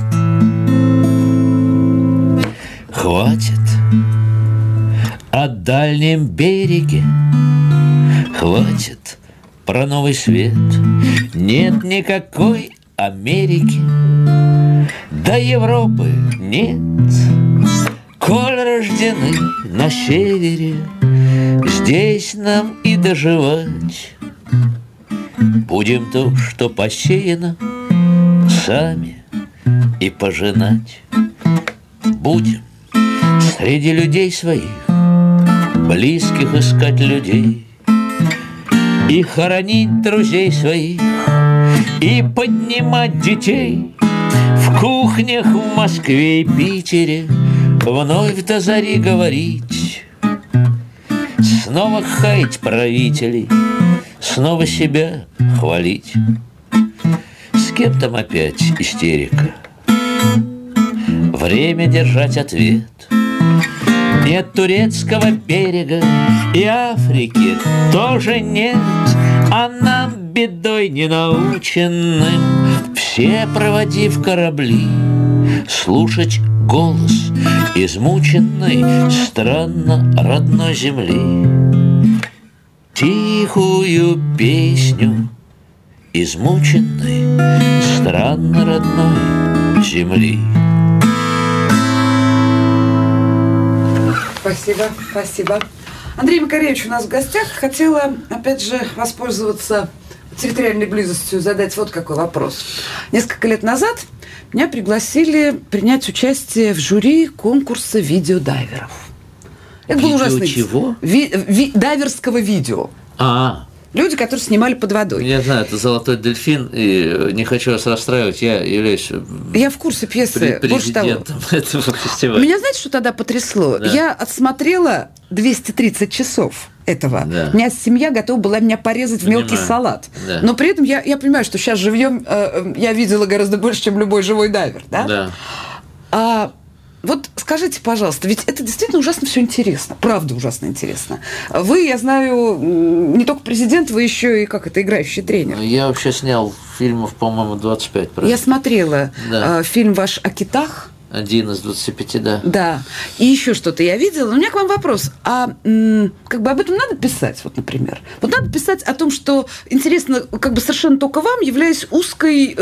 Хватит о дальнем береге, хватит про новый свет. Нет никакой Америки, до Европы нет. Коль рождены на севере, здесь нам и доживать. Будем то, что посеяно, сами и пожинать. Будем среди людей своих, близких искать людей, и хоронить друзей своих, и поднимать детей в кухнях в Москве и Питере. Вновь до зари говорить, снова хаять правителей, снова себя хвалить. С кем там опять истерика? Время держать ответ. Нет турецкого берега, и Африки тоже нет, а нам бедой не наученным, все проводив корабли, слушать голос измученной странно родной земли. тихую песню измученной, странно родной земли. Спасибо, спасибо. Андрей Макаревич у нас в гостях. Хотела, опять же, воспользоваться территориальной близостью, задать вот какой вопрос. Несколько лет назад меня пригласили принять участие в жюри конкурса видеодайверов. Это был ужасный... Чего? Дайверского видео. Люди, которые снимали под водой. Я знаю, это «Золотой дельфин», и не хочу вас расстраивать, я являюсь Я в курсе пьесы. президентом этого фестиваля. Меня, знаете, что тогда потрясло? Да. Я отсмотрела 230 часов этого. Да. У меня семья готова была меня порезать в мелкий салат. Да. Но при этом я понимаю, что сейчас живьем я видела гораздо больше, чем любой живой дайвер. Да? Да. Вот скажите, пожалуйста, ведь это действительно ужасно все интересно. Правда ужасно интересно. Вы, я знаю, не только президент, вы еще и, играющий тренер. Я вообще снял фильмов, по-моему, 25. Правда? Я смотрела фильм ваш о китах. 1 из 25, да. Да. И еще что-то я видела. Но у меня к вам вопрос. Об этом надо писать, вот, например? Вот надо писать о том, что интересно, совершенно только вам, являясь узкой...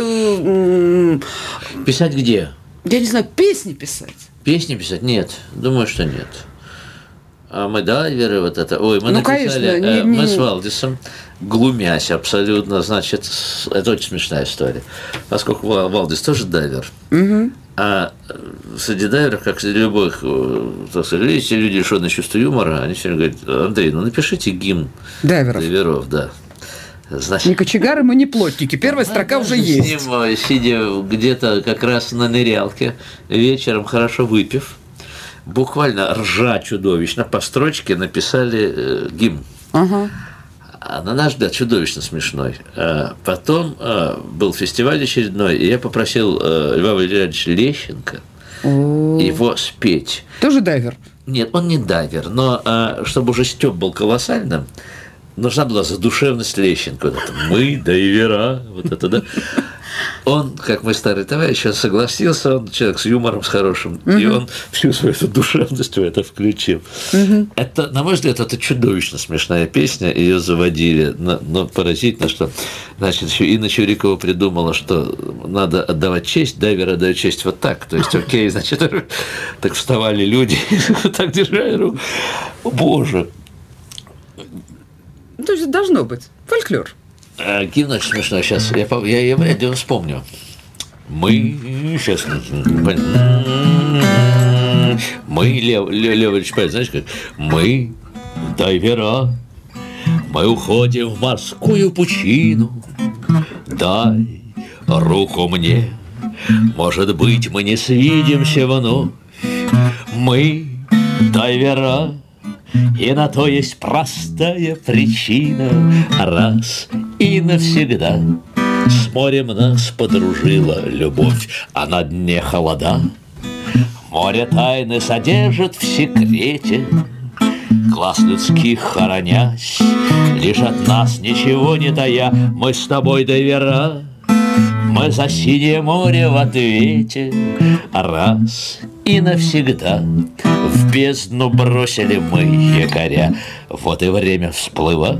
Писать где? Я не знаю, песни писать. Песни писать? Нет. Думаю, что нет. А мы дайверы, вот это... Ой, мы написали... Конечно, мы с Валдисом, глумясь абсолютно, значит, это очень смешная история. Поскольку Валдис тоже дайвер, а среди дайверов, как среди любых, видите, люди лишённые чувства юмора, они все время говорят: Андрей, напишите гимн дайверов, да. Значит, не кочегары, мы не плотники. Первая строка уже есть. С ним, сидя где-то как раз на нырялке, вечером хорошо выпив, буквально ржа чудовищно, по строчке написали гимн. Ага. На наш взгляд, чудовищно смешной. Потом был фестиваль очередной, и я попросил Льва Валерьяновича Лещенко его спеть. Тоже дайвер? Нет, он не дайвер, но чтобы уже стёб был колоссальным, нужна была задушевность Лещенко. Вот это «Мы дайвера», вот это, да. Он, как мой старый товарищ, он согласился, он человек с юмором, с хорошим, и он всю свою эту душевность в это включил. Это, на мой взгляд, это чудовищно смешная песня, ее заводили, но поразительно, что, значит, еще Инна Чурикова придумала, что надо отдавать честь, дайвер отдает честь вот так, то есть, окей, значит, так вставали люди, так держали руку, о, боже. То есть должно быть. Фольклор. Гимн очень смешной. Сейчас я вряд ли вспомню. Мы сейчас... Мы, Лев Ильич Павел, знаешь как? Мы дайвера, мы уходим в морскую пучину. Дай руку мне, может быть, мы не свидимся вновь. Мы дайвера, и на то есть простая причина. Раз и навсегда с морем нас подружила любовь, а на дне холода. Море тайны содержит в секрете, глаз людских хоронясь, лишь от нас ничего не тая. Мы с тобой дайвера, мы за синее море в ответе. Раз и навсегда в бездну бросили мы якоря. Вот и время всплывать,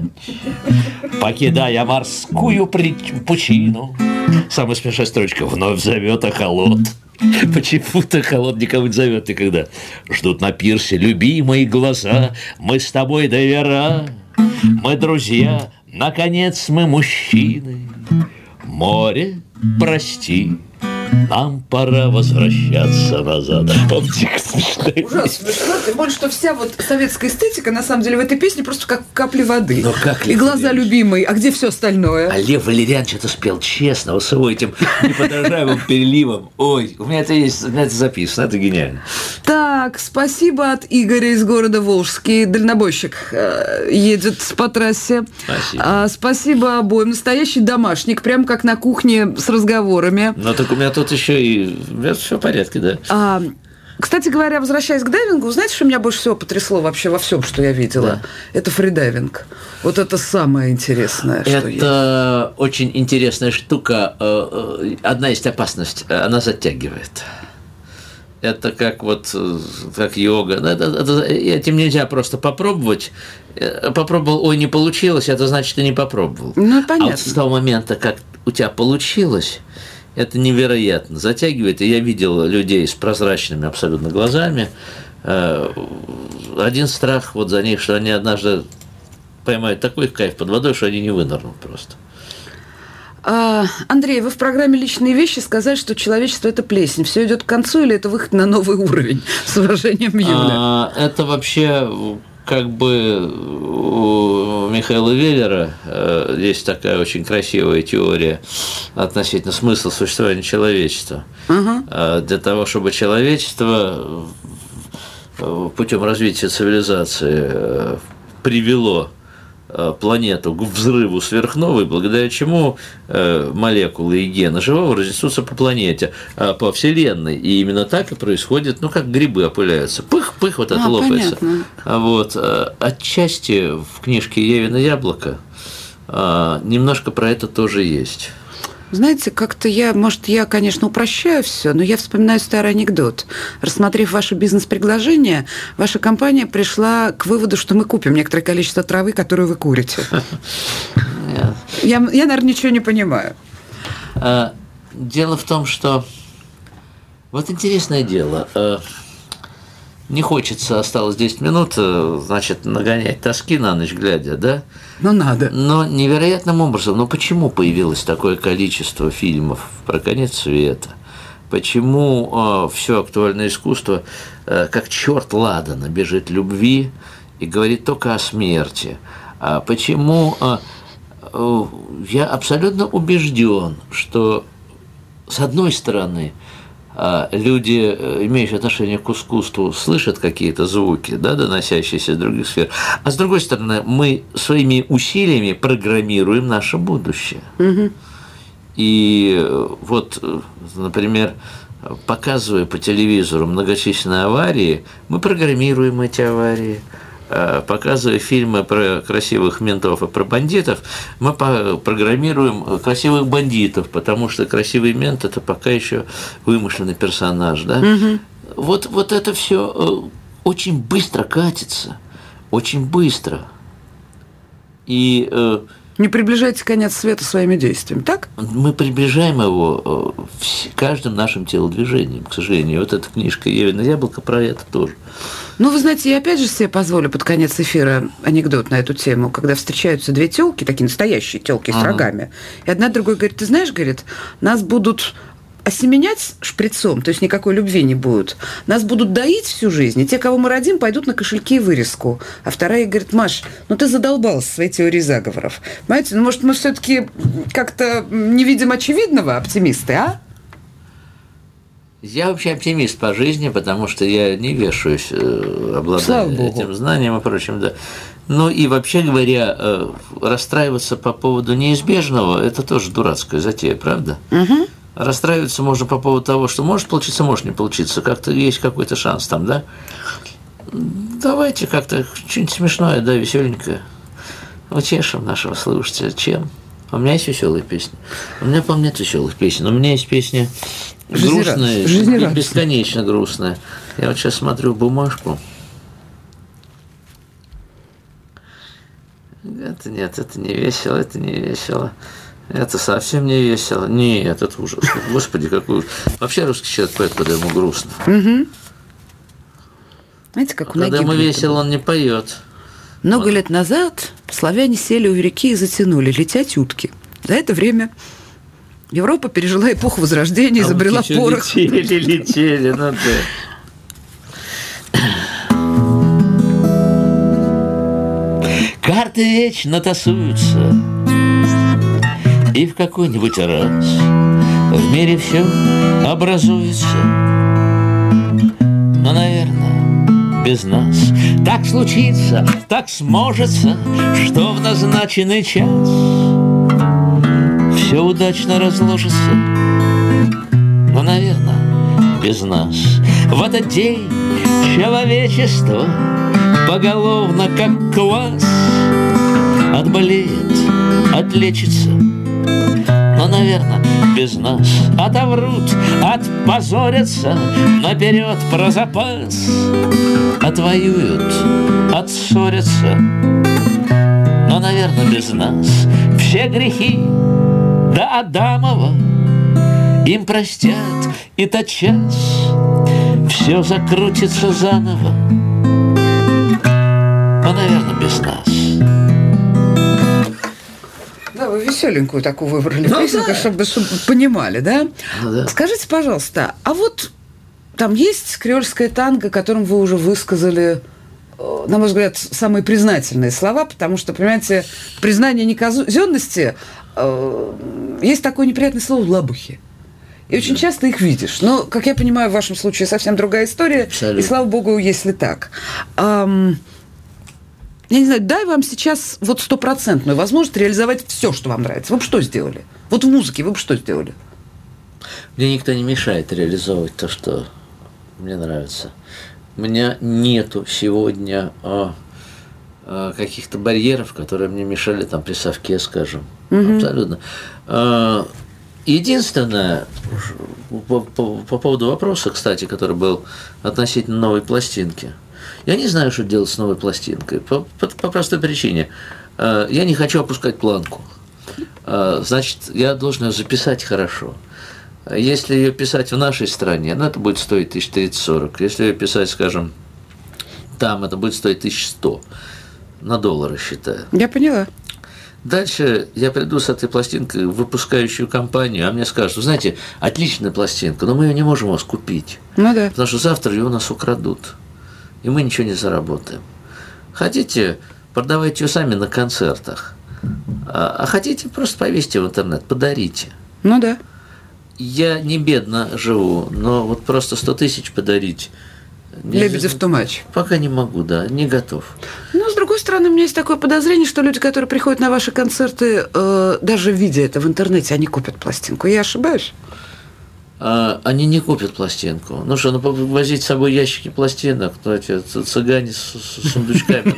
покидая морскую пучину. Самая смешная строчка: вновь зовет охолод. Почему-то холод никого не зовет никогда. Ждут на пирсе любимые глаза. Мы с тобой дайвера, мы друзья, наконец мы мужчины. Море, прости, нам пора возвращаться назад. Он дико смешной. Ужасно смешно. Тем более, что вся вот советская эстетика, на самом деле, в этой песне просто как капли воды. Но как и глаза любимые. А где все остальное? А Лев Валерьянович это спел честно, вот с его этим неподражаемым переливом. Ой, у меня это есть, у меня это записано, это гениально. Так, спасибо от Игоря из города Волжский. Дальнобойщик едет по трассе. Спасибо. Спасибо обоим. Настоящий домашник, прям как на кухне с разговорами. Ну, так у меня тут еще и... У меня все в порядке, да. Кстати говоря, возвращаясь к дайвингу, знаете, что меня больше всего потрясло вообще во всем, что я видела? Да. Это фридайвинг. Вот это самое интересное, что есть. Это очень интересная штука. Одна есть опасность, она затягивает. это как вот, как йога. Этим нельзя просто попробовать. Попробовал, ой, не получилось, это значит, ты не попробовал. Ну, понятно. А вот с того момента, как у тебя получилось, это невероятно затягивает. И я видел людей с прозрачными абсолютно глазами. Один страх вот за них, что они однажды поймают такой кайф под водой, что они не вынырнут просто. Андрей, вы в программе «Личные вещи» сказали, что человечество – это плесень. Все идет к концу или это выход на новый уровень? С уважением, Юля. Это вообще как бы у Михаила Веллера есть такая очень красивая теория относительно смысла существования человечества. Для того, чтобы человечество путем развития цивилизации привело планету к взрыву сверхновой, благодаря чему молекулы и гены живого разнесутся по планете, по Вселенной. И именно так и происходит, ну, как грибы опыляются. Пых-пых, вот это лопается. Вот. Отчасти в книжке «Евино яблоко» немножко про это тоже есть. Знаете, как-то я, конечно, упрощаю все, но я вспоминаю старый анекдот. Рассмотрев ваше бизнес-предложение, ваша компания пришла к выводу, что мы купим некоторое количество травы, которую вы курите. Я, наверное, ничего не понимаю. Дело в том, что вот интересное дело. Не хочется, осталось 10 минут, значит, нагонять тоски на ночь глядя, да? Ну, надо. Но невероятным образом, почему появилось такое количество фильмов про конец света? Почему все актуальное искусство, как черт ладана, бежит любви и говорит только о смерти? Почему я абсолютно убежден, что, с одной стороны, люди, имеющие отношение к искусству, слышат какие-то звуки, да, доносящиеся из других сфер, а с другой стороны, мы своими усилиями программируем наше будущее. И вот, например, показывая по телевизору многочисленные аварии, мы программируем эти аварии. Показывая фильмы про красивых ментов и про бандитов, мы программируем красивых бандитов, потому что красивый мент – это пока еще вымышленный персонаж. Да? Вот это все очень быстро катится, очень быстро. И не приближайте конец света своими действиями, так? Мы приближаем его каждым нашим телодвижением, к сожалению. Вот эта книжка «Евино яблоко» про это тоже. Ну, вы знаете, я опять же себе позволю под конец эфира анекдот на эту тему, когда встречаются две тёлки, такие настоящие тёлки с рогами, и одна другой говорит: ты знаешь, говорит, нас будут осеменять шприцом, то есть никакой любви не будет. Нас будут доить всю жизнь, и те, кого мы родим, пойдут на кошельки и вырезку. А вторая говорит: Маш, ты задолбалась своей теорией заговоров. Понимаете, может, мы все-таки как-то не видим очевидного, оптимисты, а? Я вообще оптимист по жизни, потому что я не вешаюсь, обладая этим знанием и прочим, да. Ну и вообще говоря, расстраиваться по поводу неизбежного – это тоже дурацкая затея, правда? Расстраиваться можно по поводу того, что может получиться, может не получиться. Как-то есть какой-то шанс там, да? Давайте как-то что-нибудь смешное, да, веселенькое. Утешим нашего слушателя. Чем? У меня есть веселые песни. У меня, по-моему, нет веселых песен. У меня есть песни грустные, бесконечно грустные. Я вот сейчас смотрю бумажку. Это нет, это не весело, это не весело. Это совсем не весело. Нет, это ужас. Господи, какой ужас. Вообще русский человек поет, когда ему грустно. Знаете, как у когда ему весело, он не поет. Много лет назад славяне сели у реки и затянули летять утки. За это время Европа пережила эпоху Возрождения, изобрела порох. Летели, ну да. Карты вечно тасуются, и в какой-нибудь раз в мире все образуется. Но, наверное, без нас так случится, так сможется, что в назначенный час все удачно разложится. Но, наверное, без нас в этот день человечество поголовно, как квас, отболеет, отлечится. Но, но, наверное, без нас отоврут, отпозорятся наперед про запас, отвоюют, отссорятся, но, наверное, без нас все грехи до Адамова им простят, и тотчас все закрутится заново, но, наверное, без нас. Да, вы веселенькую такую выбрали песенку, да. чтобы понимали, да? Да? Скажите, пожалуйста, а вот там есть креольское танго, которым вы уже высказали, на мой взгляд, самые признательные слова, потому что, понимаете, признание неказенности, есть такое неприятное слово «лабухи». И очень часто их видишь. Но, как я понимаю, в вашем случае совсем другая история. Абсолютно. И слава богу, если так. Я не знаю, дай вам сейчас вот 100% возможность реализовать все, что вам нравится. Вы бы что сделали? Вот в музыке вы бы что сделали? Мне никто не мешает реализовывать то, что мне нравится. У меня нету сегодня каких-то барьеров, которые мне мешали там при совке, скажем. Абсолютно. Единственное, по поводу вопроса, кстати, который был относительно новой пластинки. Я не знаю, что делать с новой пластинкой. По простой причине. Я не хочу опускать планку. Значит, я должен ее записать хорошо. Если ее писать в нашей стране, это будет стоить 1030-40. Если ее писать, скажем, там, это будет стоить 1100. На доллары считаю. Я поняла. Дальше я приду с этой пластинкой в выпускающую компанию, а мне скажут, вы знаете, отличная пластинка, но мы ее не можем у вас купить. Ну да. Потому что завтра ее у нас украдут, и мы ничего не заработаем. Хотите, продавайте ее сами на концертах, а хотите, просто повесьте в интернет, подарите. Ну да. Я не бедно живу, но вот просто 100 тысяч подарить... Лебедев too much. Пока не могу, да, не готов. Но, с другой стороны, у меня есть такое подозрение, что люди, которые приходят на ваши концерты, даже видя это в интернете, они купят пластинку. Я ошибаюсь? Они не купят пластинку. Ну что, возить с собой ящики пластинок, эти цыгане с сундучками.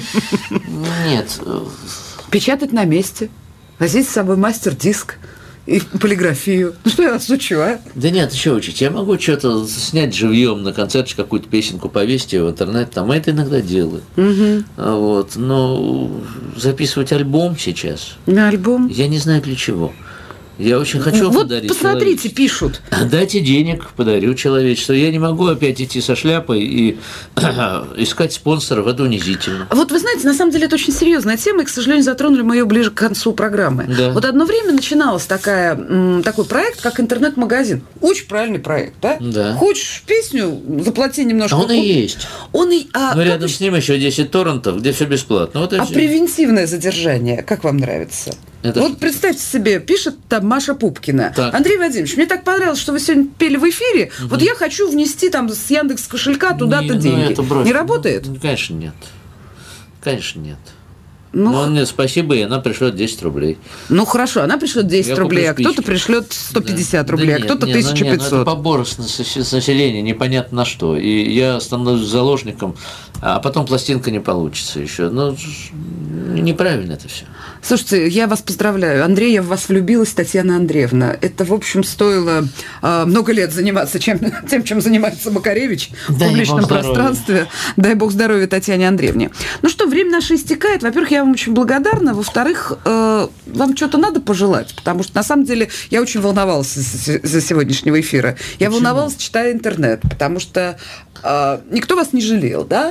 Нет. Печатать на месте, возить с собой мастер-диск. И полиграфию. Ну что я вас учу, а? Да нет, еще учить. Я могу что-то снять живьем на концерте, какую-то песенку повесить ее в интернет. Там это иногда делаю. Вот. Но записывать альбом сейчас. На альбом? Я не знаю для чего. Я очень хочу подарить. Вот посмотрите, пишут. Дайте денег, подарю человечеству. Я не могу опять идти со шляпой и искать спонсоров. Это унизительно. Вот вы знаете, на самом деле это очень серьезная тема, и, к сожалению, затронули мы ее ближе к концу программы. Да. Вот одно время начиналось такой проект, как интернет-магазин. Очень правильный проект, да? Да. Хочешь песню, заплати немножко. А он и есть. Но рядом с ним еще 10 торрентов, где все бесплатно. Вот превентивное задержание, как вам нравится? Вот представьте себе, пишет там Маша Пупкина. Так. Андрей Владимирович, мне так понравилось, что вы сегодня пели в эфире. Вот я хочу внести там с Яндекс кошелька туда-то деньги. Не работает? Конечно, нет. Конечно, нет. Ну, нет, спасибо, и она пришлет 10 рублей. Ну, хорошо, она пришлет 10 рублей, а кто-то пришлет 150 рублей, а кто-то 1500. Это побор с населения, непонятно на что. И я становлюсь заложником, а потом пластинка не получится еще. Неправильно это все. Слушайте, я вас поздравляю. Андрей, я в вас влюбилась, Татьяна Андреевна. Это, в общем, стоило много лет заниматься тем, чем занимается Макаревич в публичном пространстве. Дай бог здоровья Татьяне Андреевне. Ну что, время наше истекает. Во-первых, я вам очень благодарна. Во-вторых, вам что-то надо пожелать, потому что, на самом деле, я очень волновалась за сегодняшнего эфира. Я волновалась, читая интернет, потому что никто вас не жалел, да?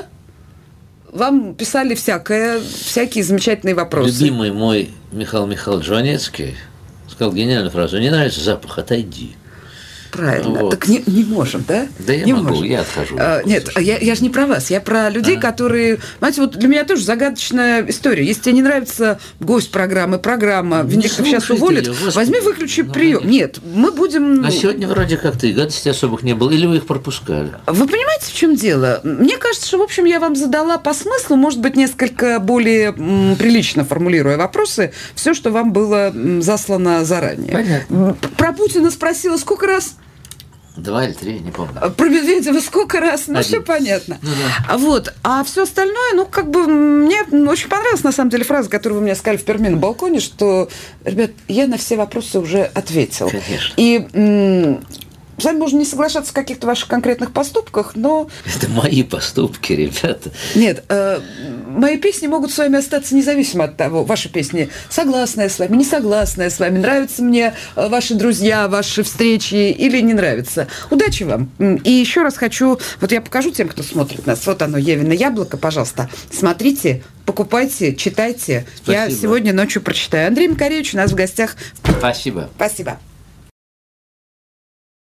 Вам писали всякие замечательные вопросы. Любимый мой Михаил Михайлович Жванецкий сказал гениальную фразу: не нравится запах, отойди. Правильно. Вот. Так не можем, да? Да я не могу, можем. Я отхожу. Нет, я же не про вас, я про людей, которые... Знаете, вот для меня тоже загадочная история. Если тебе не нравится гость программа, Венедиктов сейчас уволит, возьми, выключи прием. Нет, мы будем... А сегодня вроде как-то и гадостей особых не было, или вы их пропускали? Вы понимаете, в чем дело? Мне кажется, что, в общем, я вам задала по смыслу, может быть, несколько более прилично формулируя вопросы, все, что вам было заслано заранее. Понятно. Про Путина спросила сколько раз? 2 или 3, не помню. Про Медведева сколько раз? Ну, 1. все понятно. Ну, да. Вот. А все остальное, ну, как бы, мне очень понравилась, на самом деле, фраза, которую вы мне сказали в Перми на балконе, что, ребят, я на все вопросы уже ответил. Конечно. И с вами можно не соглашаться в каких-то ваших конкретных поступках, но... Это мои поступки, ребята. Нет, мои песни могут с вами остаться независимо от того, ваши песни, согласная с вами, не согласная с вами, нравятся мне ваши друзья, ваши встречи или не нравятся. Удачи вам. И еще раз хочу, вот я покажу тем, кто смотрит нас, вот оно, Евино яблоко, пожалуйста, смотрите, покупайте, читайте. Спасибо. Я сегодня ночью прочитаю. Андрей Макаревич у нас в гостях. Спасибо. Спасибо.